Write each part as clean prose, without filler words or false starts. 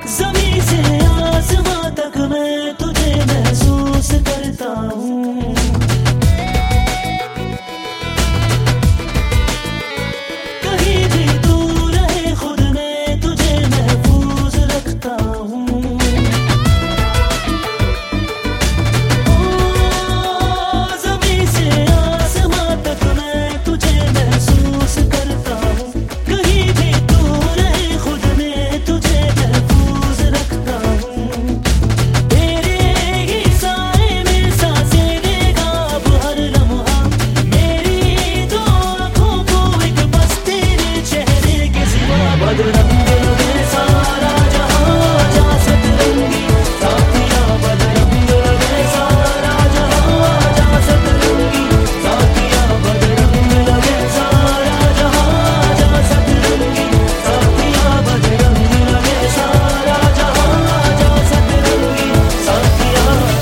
ज़मीं से आसमां तक मैं तुझे महसूस करता हूँ। कहीं भी तू रहे खुद में तुझे महफूज रखता हूँ। ज़मीं से आसमां तक मैं तुझे महसूस करता हूँ। कहीं भी तू रहे खुद में तुझे महफूज रखता हूँ। तेरे ही साए में सांसें लेगा अब हर लम्हा। मेरी दो आँखों को एक बस तेरे चेहरे के सिवा बदरंग लगे सारा जहां जा सतरंगी साथिया। बदरंग लगे सारा जहां जा सतरंगी साथिया। बदरंग लगे सारा जहां जा सतरंगी साथिया। बदरंग लगे सारा जहां जा सतरंगी साथिया।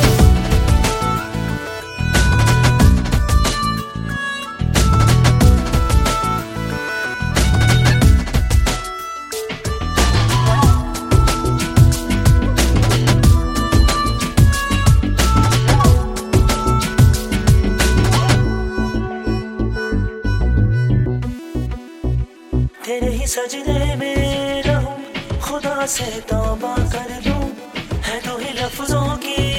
तेरे ही सजदे में रहूं खुदा से तौबा कर लूं। है तो ही लफ्जों की